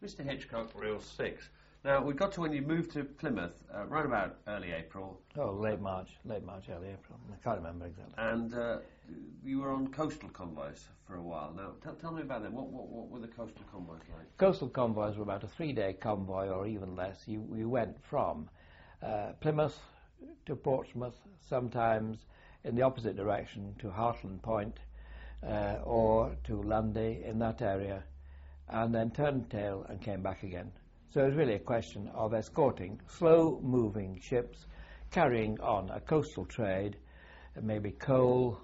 Mr. Hitchcock, Reel 6. Now, we got to when you moved to Plymouth, right about early April. Oh, late March, early April. I can't remember exactly. And you were on coastal convoys for a while. Now, tell me about them. What were the coastal convoys like? Coastal convoys were about a 3-day convoy or even less. You went from Plymouth to Portsmouth, sometimes in the opposite direction to Hartland Point or to Lundy in that area, and then turned tail and came back again. So it was really a question of escorting slow-moving ships carrying on a coastal trade, maybe coal,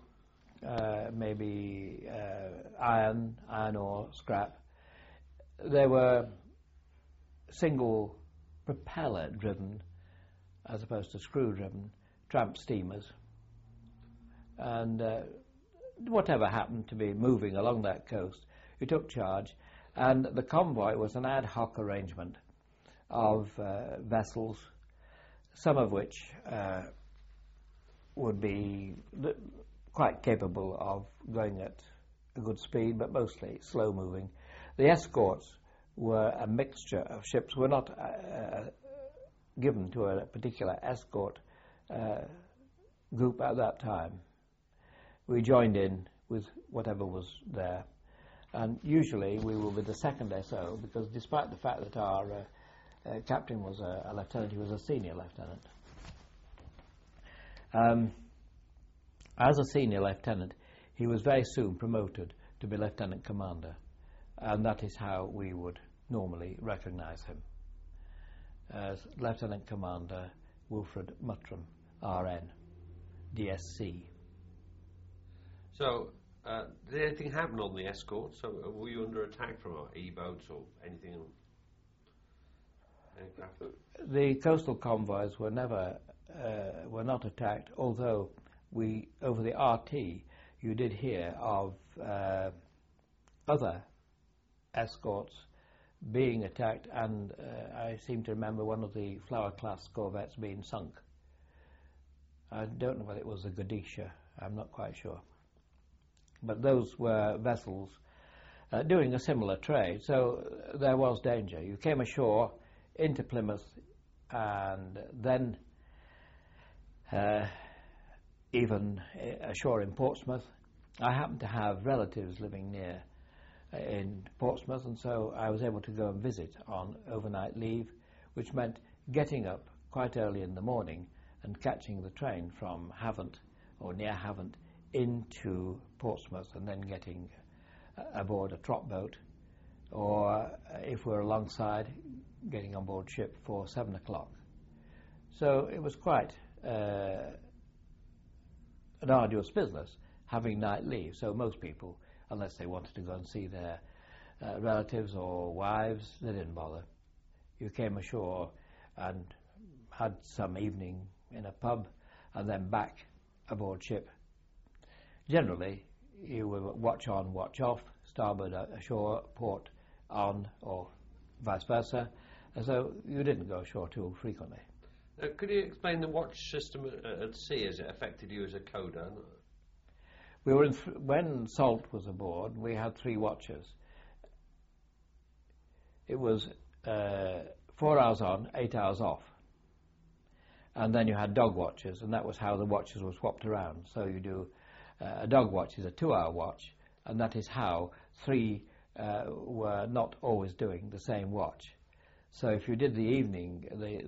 maybe iron ore, scrap. They were single propeller-driven, as opposed to screw-driven, tramp steamers. And whatever happened to be moving along that coast, you took charge. And the convoy was an ad hoc arrangement of vessels, some of which would be quite capable of going at a good speed, but mostly slow-moving. The escorts were a mixture of ships. Were not given to a particular escort group at that time. We joined in with whatever was there. And usually we were with the second SO, because despite the fact that our captain was a lieutenant, he was a senior lieutenant. As a senior lieutenant, he was very soon promoted to be lieutenant commander, and that is how we would normally recognise him, as Lieutenant Commander Wilfred Muttram, RN, DSC. So, did anything happen on the escort? So, were you under attack from E-boats or anything? Aircraft? The coastal convoys were were not attacked, although we, over the RT, you did hear of other escorts being attacked, and I seem to remember one of the Flower-class corvettes being sunk. I don't know whether it was the Godisha, I'm not quite sure. But those were vessels doing a similar trade, so there was danger. You came ashore into Plymouth and then even ashore in Portsmouth. I happened to have relatives living near in Portsmouth, and so I was able to go and visit on overnight leave, which meant getting up quite early in the morning and catching the train from Havant or near Havant into Portsmouth, and then getting aboard a trot boat, or if we're alongside, getting on board ship for 7 o'clock. So it was quite an arduous business having night leave. So most people, unless they wanted to go and see their relatives or wives, they didn't bother. You came ashore and had some evening in a pub and then back aboard ship. Generally, you were watch on, watch off, starboard ashore, port on, or vice versa, and so you didn't go ashore too frequently. Could you explain the watch system at sea as it affected you as a coder? We were when Salt was aboard, we had 3 watches. It was 4 hours on, 8 hours off. And then you had dog watches, and that was how the watches were swapped around. So you do a dog watch is a 2-hour watch, and that is how 3 were not always doing the same watch. So if you did the evening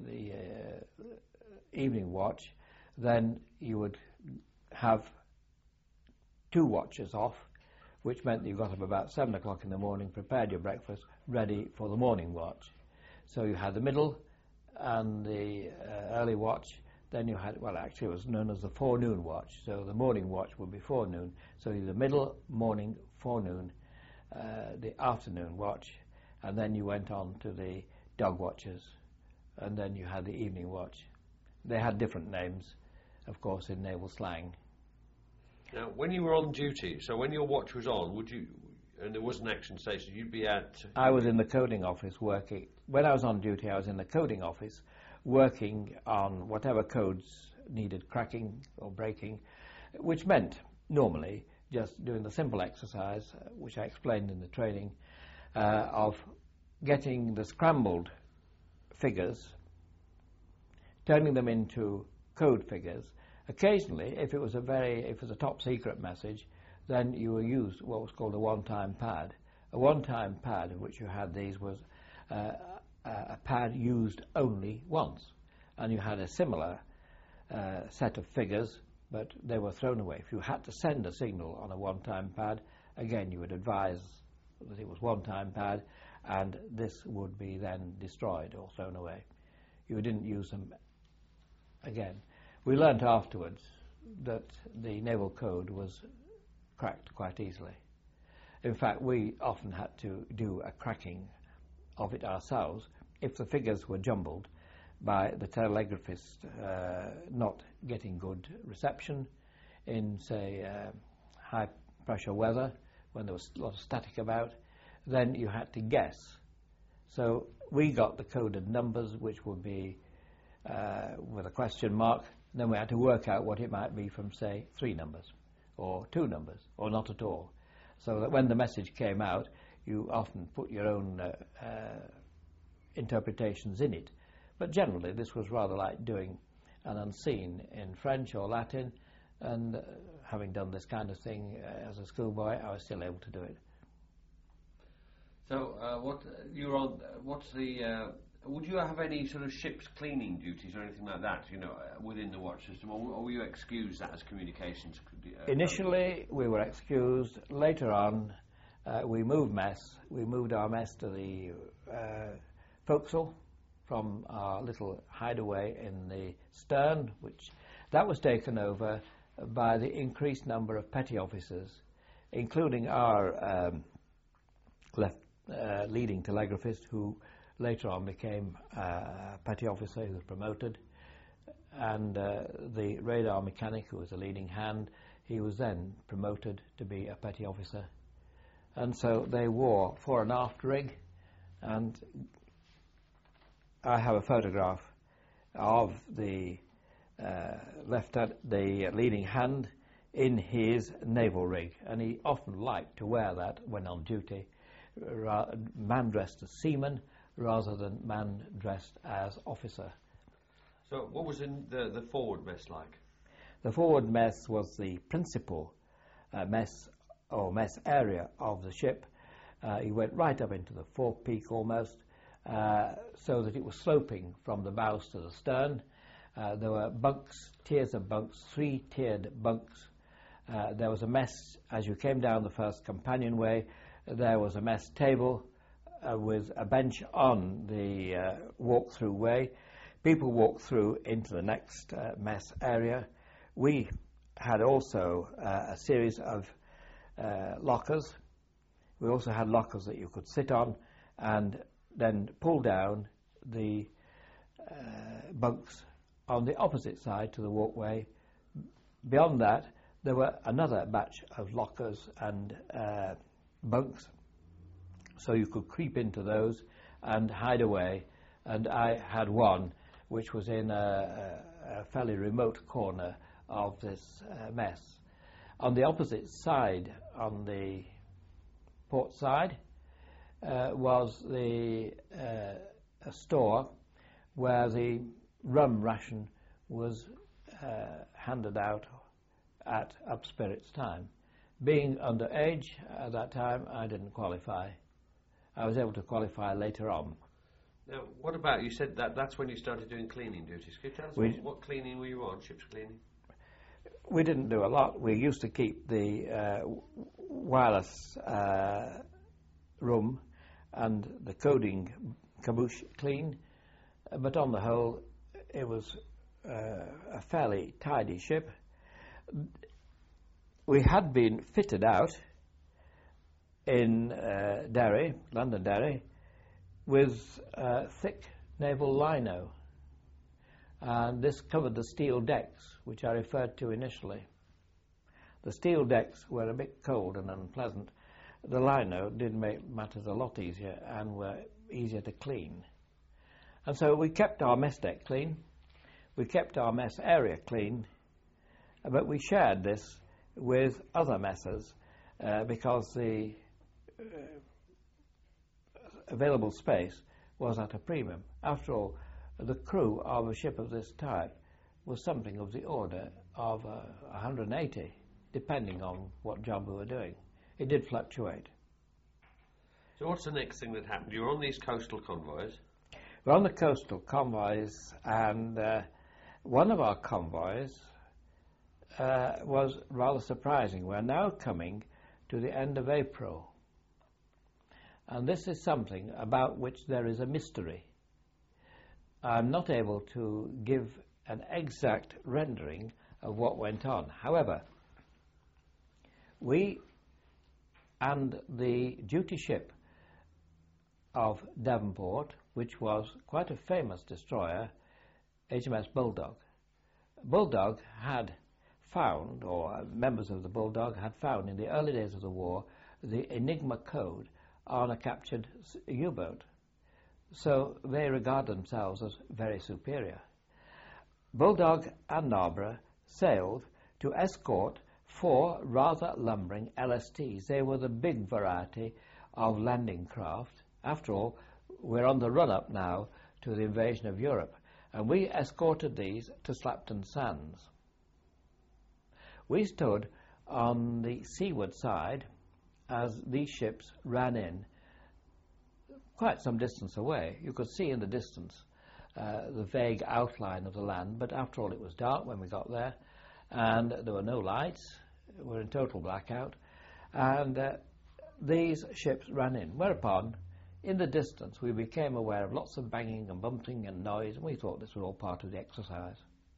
evening watch, then you would have 2 watches off, which meant that you got up about 7 o'clock in the morning, prepared your breakfast, ready for the morning watch. So you had the middle and the early watch. Then you had, well, actually it was known as the forenoon watch. So the morning watch would be forenoon. So the middle, morning, forenoon, the afternoon watch, and then you went on to the dog watches, and then you had the evening watch. They had different names, of course, in naval slang. Now, when you were on duty, so when your watch was on, would you, and there was an action station, you'd be at... I was in the coding office working. When I was on duty, I was in the coding office working on whatever codes needed cracking or breaking, which meant, normally, just doing the simple exercise, which I explained in the training, of getting the scrambled figures, turning them into code figures. Occasionally, if it was a top secret message, then you will use what was called a one-time pad. A one-time pad in which you had these was a pad used only once, and you had a similar set of figures, but they were thrown away. If you had to send a signal on a one-time pad, again you would advise that it was one-time pad, and this would be then destroyed or thrown away. You didn't use them again. We learnt afterwards that the naval code was cracked quite easily. In fact, we often had to do a cracking of it ourselves if the figures were jumbled by the telegraphist not getting good reception in, say, high pressure weather, when there was a lot of static about. Then you had to guess. So we got the coded numbers, which would be with a question mark. Then we had to work out what it might be from, say, 3 numbers, or 2 numbers, or not at all. So that when the message came out, you often put your own interpretations in it. But generally, this was rather like doing an unseen in French or Latin, and having done this kind of thing as a schoolboy, I was still able to do it. So, would you have any sort of ship's cleaning duties or anything like that, within the watch system, or were you excused that as communications? Initially, we were excused. Later on, we moved mess. We moved our mess to the forecastle from our little hideaway in the stern, that was taken over by the increased number of petty officers, including our leading telegraphist, who later on became a petty officer who was promoted, and the radar mechanic, who was a leading hand, he was then promoted to be a petty officer. And so they wore fore and aft rig, and I have a photograph of the the leading hand in his naval rig, and he often liked to wear that when on duty, man dressed as seaman rather than man dressed as officer. So what was in the forward mess like? The forward mess was the principal mess area of the ship. He went right up into the forepeak almost, so that it was sloping from the bows to the stern. There were bunks, tiers of bunks, 3-tiered bunks. There was a mess as you came down the first companionway. There was a mess table with a bench on the walk-through way. People walked through into the next mess area. We had also a series of lockers. We also had lockers that you could sit on and then pull down the bunks on the opposite side to the walkway. Beyond that, there were another batch of lockers and bunks, so you could creep into those and hide away. And I had one which was in a fairly remote corner of this mess. On the opposite side, on the port side, was a store where the rum ration was handed out at up spirits time. Being underage at that time, I didn't qualify. I was able to qualify later on. Now, what about, you said that's when you started doing cleaning duties. Can you tell us what cleaning were you on, ship's cleaning? We didn't do a lot. We used to keep the wireless room and the coding caboose clean, but on the whole, it was a fairly tidy ship. We had been fitted out in Derry, London Derry, with thick naval lino, and this covered the steel decks, which I referred to initially. The steel decks were a bit cold and unpleasant. The lino did make matters a lot easier and were easier to clean. And so we kept our mess deck clean, we kept our mess area clean, but we shared this with other messes because the available space was at a premium. After all, the crew of a ship of this type was something of the order of 180, depending on what job we were doing. It did fluctuate. So what's the next thing that happened? You were on these coastal convoys. We're on the coastal convoys, and one of our convoys was rather surprising. We're now coming to the end of April, and this is something about which there is a mystery. I'm not able to give an exact rendering of what went on. However, we and the duty ship of Devonport, which was quite a famous destroyer, HMS Bulldog. Bulldog had found, or members of the Bulldog had found in the early days of the war, the Enigma code on a captured U-boat. So they regard themselves as very superior. Bulldog and Narborough sailed to escort 4 rather lumbering LSTs. They were the big variety of landing craft. After all, we're on the run-up now to the invasion of Europe, and we escorted these to Slapton Sands. We stood on the seaward side as these ships ran in quite some distance away. You could see in the distance the vague outline of the land, but after all it was dark when we got there, and there were no lights. We were in total blackout, and these ships ran in, whereupon in the distance we became aware of lots of banging and bumping and noise, and we thought this was all part of the exercise.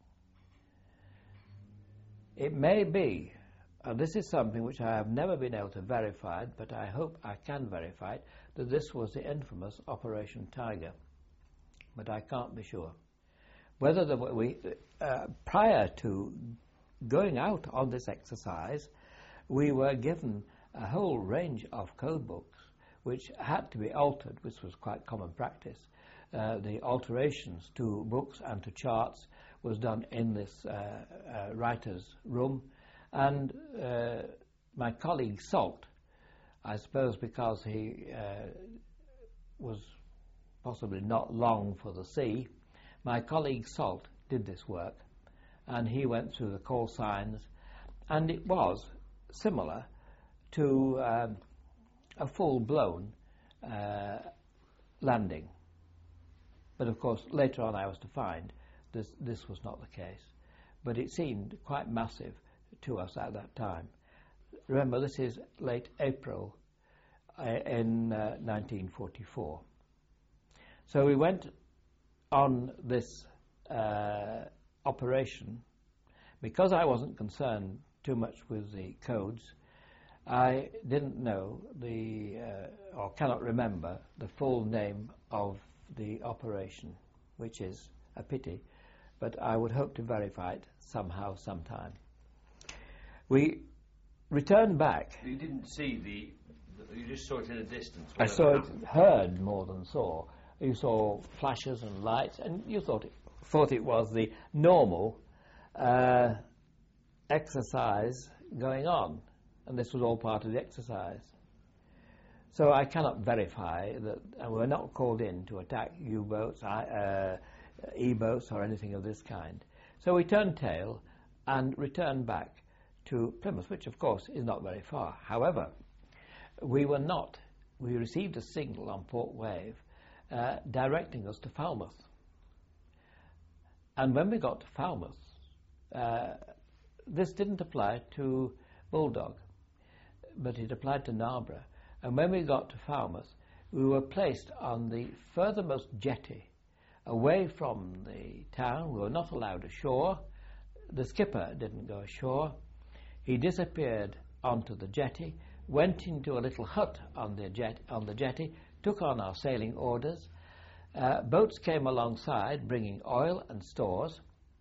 It may be, and this is something which I have never been able to verify, but I hope I can verify it, that this was the infamous Operation Tiger, but I can't be sure. Whether prior to going out on this exercise, we were given a whole range of code books which had to be altered, which was quite common practice. The alterations to books and to charts was done in this writer's room, and my colleague Salt, I suppose because he was possibly not long for the sea, my colleague Salt did this work, and he went through the call signs, and it was similar to a full-blown landing. But of course, later on I was to find this was not the case. But it seemed quite massive to us at that time. Remember, this is late April in 1944. So we went on this operation. Because I wasn't concerned too much with the codes, I didn't know or cannot remember the full name of the operation, which is a pity, but I would hope to verify it somehow, sometime. We returned back. You didn't see you just saw it in a distance. I saw it, heard more than saw. You saw flashes and lights, and you thought it was the normal exercise going on, and this was all part of the exercise. So I cannot verify that, and we're not called in to attack U-boats, E-boats or anything of this kind. So we turned tail and returned back to Plymouth, which of course is not very far. However, we received a signal on Port Wave directing us to Falmouth. And when we got to Falmouth, this didn't apply to Bulldog, but it applied to Narborough. And when we got to Falmouth, we were placed on the furthermost jetty, away from the town. We were not allowed ashore. The skipper didn't go ashore. He disappeared onto the jetty, went into a little hut on the jetty, took on our sailing orders. Boats came alongside bringing oil and stores,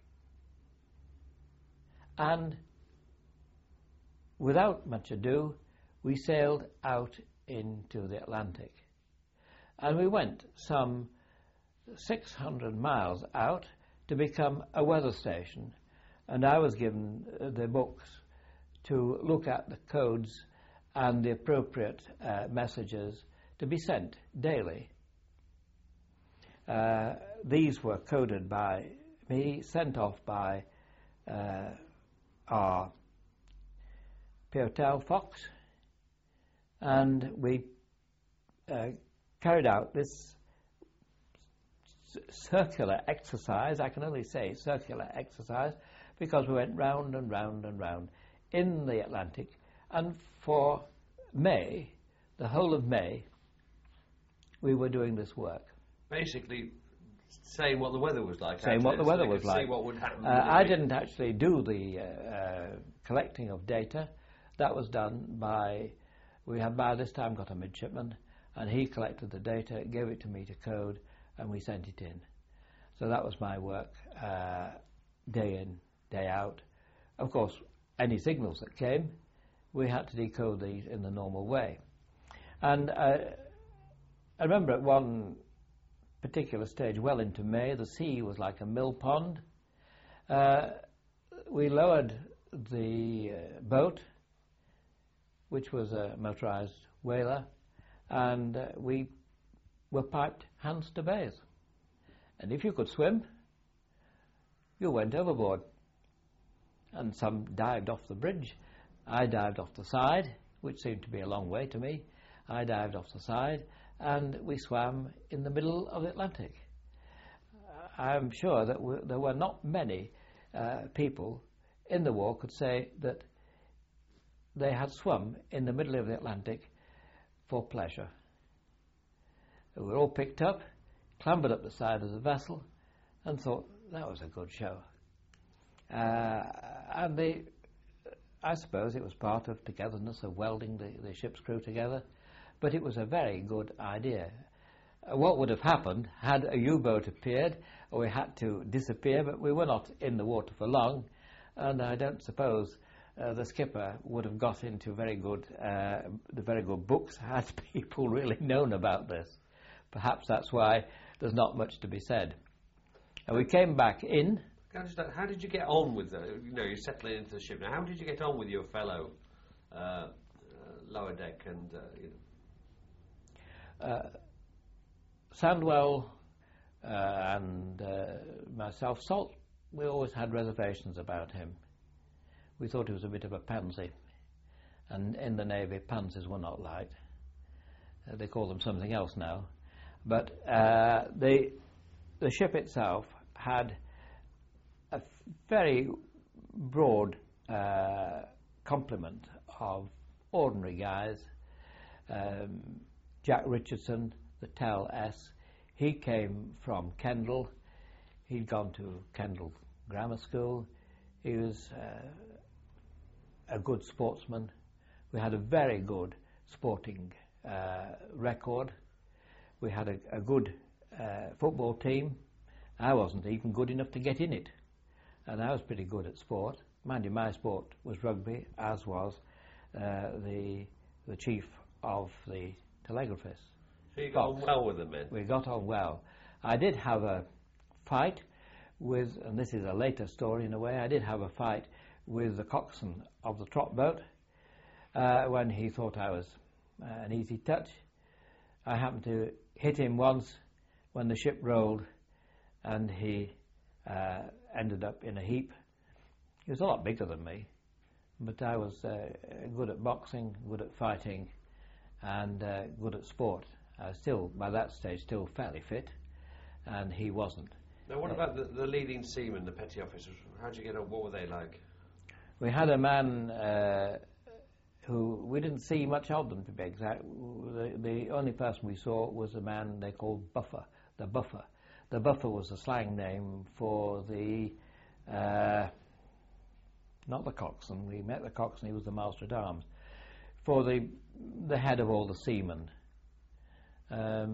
and without much ado we sailed out into the Atlantic, and we went some 600 miles out to become a weather station, and I was given the books to look at the codes and the appropriate messages to be sent daily. These were coded by me, sent off by our Piotel Fox, and we carried out this circular exercise. I can only say circular exercise because we went round and round and round in the Atlantic, and for May, the whole of May, we were doing this work. Basically, saying what the weather was like. Saying what the weather was like. See what would happen. I didn't actually do the collecting of data. That was done by, we had by this time got a midshipman, and he collected the data, gave it to me to code, and we sent it in. So that was my work, day in, day out. Of course, any signals that came, we had to decode these in the normal way. And I remember at one particular stage, well into May, the sea was like a mill pond. We lowered the boat, which was a motorized whaler, and we were piped hands to bays. And if you could swim, you went overboard. And some dived off the bridge. I dived off the side, which seemed to be a long way to me. I dived off the side, and we swam in the middle of the Atlantic. I'm sure that there were not many people in the war could say that they had swum in the middle of the Atlantic for pleasure. We were all picked up, clambered up the side of the vessel, and thought that was a good show. And I suppose it was part of togetherness, of welding the ship's crew together, but it was a very good idea. What would have happened had a U-boat appeared, or we had to disappear, but we were not in the water for long, and I don't suppose the skipper would have got into the very good books had people really known about this. Perhaps that's why there's not much to be said. And we came back in. How did you get on with you're settling into the ship now? How did you get on with your fellow lower deck and Sandwell and myself, Salt, we always had reservations about him. We thought he was a bit of a pansy, and in the Navy, pansies were not liked. They call them something else now. But the ship itself had a very broad complement of ordinary guys. Jack Richardson, the Tel S, he came from Kendal. He'd gone to Kendal Grammar School. He was a good sportsman. We had a very good sporting record. We had a good football team. I wasn't even good enough to get in it, and I was pretty good at sport. Mind you, my sport was rugby, as was the chief of the telegraphists. So you got on well with the men? We got on well. I did have a fight with, and this is a later story in a way, I did have a fight with the coxswain of the trot boat when he thought I was an easy touch. I happened to hit him once when the ship rolled, and he ended up in a heap. He was a lot bigger than me, but I was good at boxing, good at fighting, and good at sport. I was still, by that stage, still fairly fit, and he wasn't. Now, what about the leading seamen, the petty officers? How did you get on? What were they like? We had a man who we didn't see much of them, to be exact. The only person we saw was a man they called Buffer, the Buffer. The Buffer was a slang name for the, not the coxswain. We met the coxswain, he was the master at arms, for the head of all the seamen. I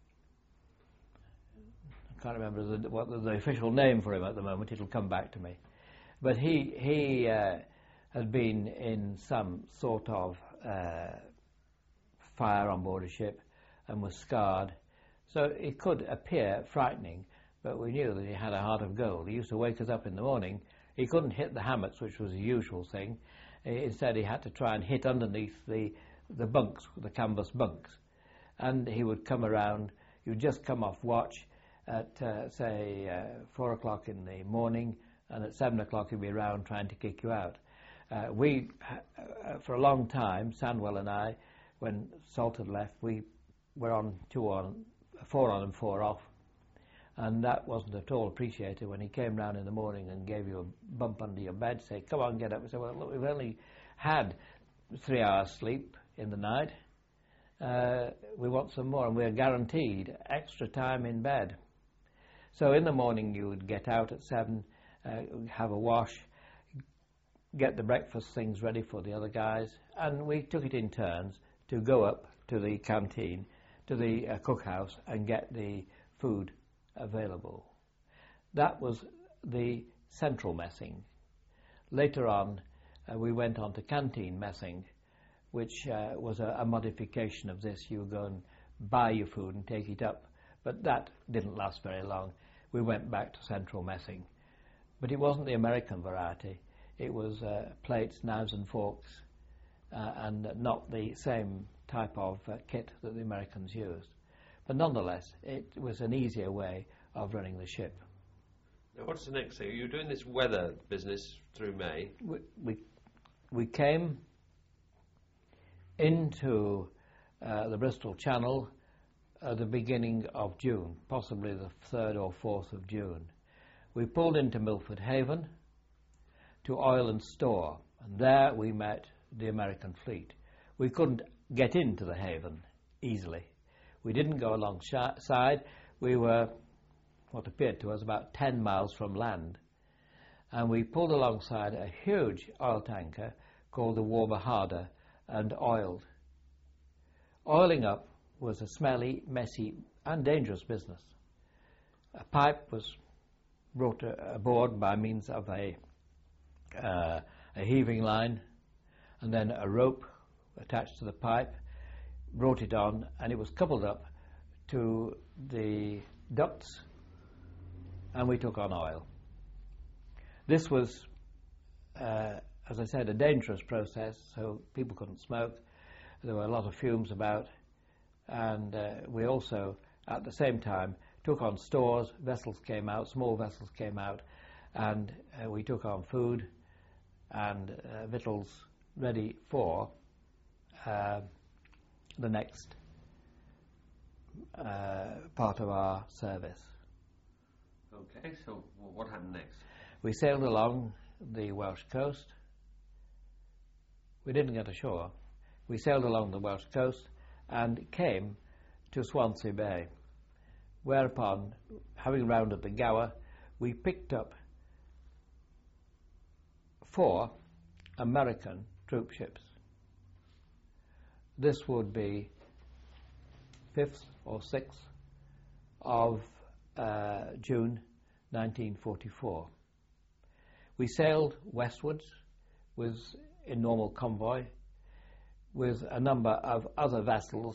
can't remember what the official name for him at the moment. It'll come back to me. But he had been in some sort of fire on board a ship and was scarred. So it could appear frightening, but we knew that he had a heart of gold. He used to wake us up in the morning. He couldn't hit the hammocks, which was the usual thing. Instead, he had to try and hit underneath the bunks, the canvas bunks. and he would come around. You'd just come off watch at, say, 4 o'clock in the morning, and at 7 o'clock he'd be around trying to kick you out. For a long time, Sandwell and I, when Salt had left, we were on 4 on and 4 off. And that wasn't at all appreciated when he came round in the morning and gave you a bump under your bed, say, come on, get up. We said, well, look, we've only had 3 hours sleep in the night. We want some more, and we're guaranteed extra time in bed. So in the morning you would get out at 7, have a wash, get the breakfast things ready for the other guys, and we took it in turns to go up to the canteen, to the cookhouse, and get the food available. That was the central messing. Later on, we went on to canteen messing, which was a modification of this. You would go and buy your food and take it up, but that didn't last very long. We went back to central messing. But it wasn't the American variety. It was plates, knives and forks, and not the same type of kit that the Americans used. But nonetheless, it was an easier way of running the ship. Now, what's the next thing? You're doing this weather business through May. We came into the Bristol Channel at the beginning of June, possibly the 3rd or 4th of June. We pulled into Milford Haven to oil and store, and there we met the American fleet. We couldn't get into the haven easily. We didn't go alongside. We were, what appeared to us, about 10 miles from land. And we pulled alongside a huge oil tanker called the Warber Harder and oiled. Oiling up was a smelly, messy and dangerous business. A pipe was brought aboard by means of a heaving line, and then a rope attached to the pipe brought it on, and it was coupled up to the ducts, and we took on oil. This was, as I said, a dangerous process, so people couldn't smoke. There were a lot of fumes about, and we also, at the same time, took on stores. Vessels came out, small vessels came out, and we took on food and victuals ready for the next part of our service. Okay, so what happened next? We sailed along the Welsh coast. We didn't get ashore. We sailed along the Welsh coast and came to Swansea Bay, whereupon, having rounded the Gower, we picked up 4 American troop ships. This would be 5th or 6th of June 1944. We sailed westwards in normal convoy with a number of other vessels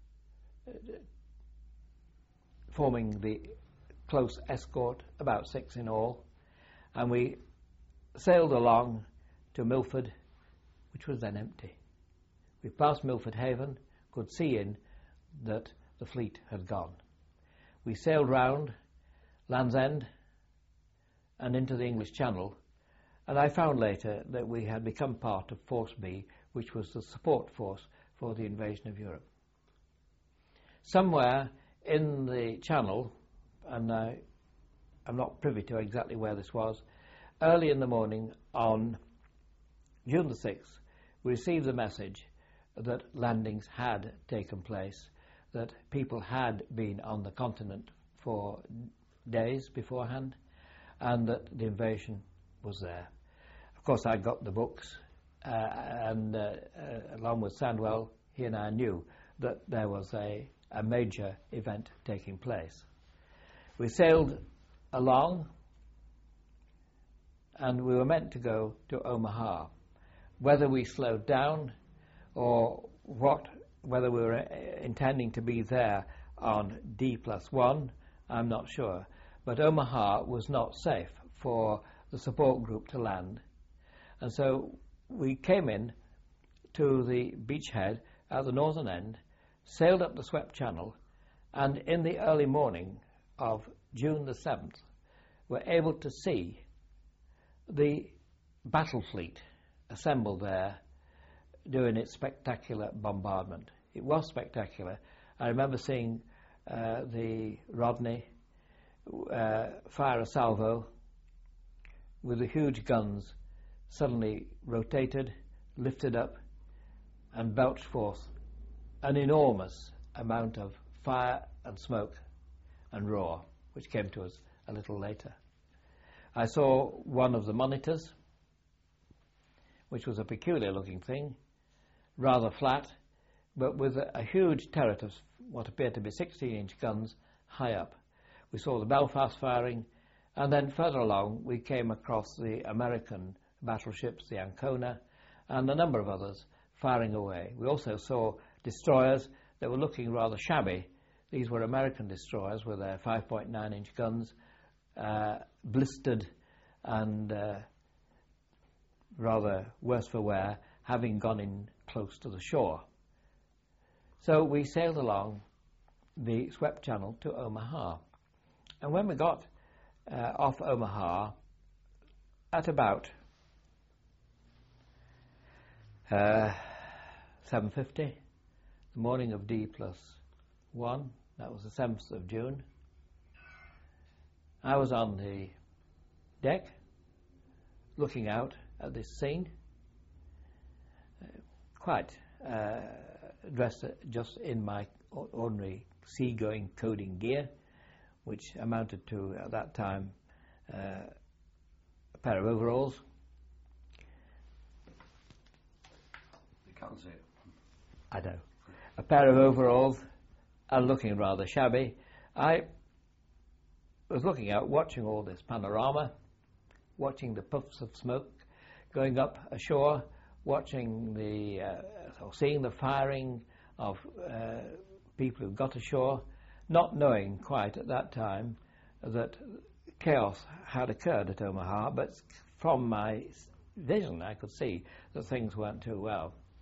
forming the close escort, about 6 in all, and we sailed along to Milford, which was then empty. We passed Milford Haven, could see in that the fleet had gone. We sailed round Land's End and into the English Channel, and I found later that we had become part of Force B, which was the support force for the invasion of Europe. Somewhere in the Channel, and I'm not privy to exactly where this was, early in the morning on June the 6th, we received the message that landings had taken place, that people had been on the continent for days beforehand, and that the invasion was there. Of course, I got the books, and along with Sandwell, he and I knew that there was a major event taking place. We sailed along, and we were meant to go to Omaha. Whether we slowed down or whether we were intending to be there on D+1, I'm not sure. But Omaha was not safe for the support group to land. And so we came in to the beachhead at the northern end sailed up the Swept Channel, and in the early morning of June the 7th, were able to see the battle fleet assembled there doing its spectacular bombardment. It was spectacular. I remember seeing the Rodney fire a salvo with the huge guns suddenly rotated, lifted up, and belched forth an enormous amount of fire and smoke and roar, which came to us a little later. I saw one of the monitors, which was a peculiar looking thing, rather flat, but with a huge turret of what appeared to be 16-inch guns high up. We saw the Belfast firing, and then further along we came across the American battleships, the Ancona, and a number of others firing away. We also saw destroyers that were looking rather shabby. These were American destroyers with their 5.9-inch guns, blistered and rather worse for wear, having gone in close to the shore. So we sailed along the Swept Channel to Omaha. And when we got off Omaha at about 7:50, the morning of D+1, that was the 7th of June, I was on the deck looking out at this scene, quite dressed just in my ordinary seagoing coding gear, which amounted to, at that time, a pair of overalls. You can't see it. I know. A pair of overalls and looking rather shabby. I was looking out, watching all this panorama, watching the puffs of smoke going up ashore, watching or seeing the firing of people who got ashore, not knowing quite at that time that chaos had occurred at Omaha, but from my vision I could see that things weren't too well.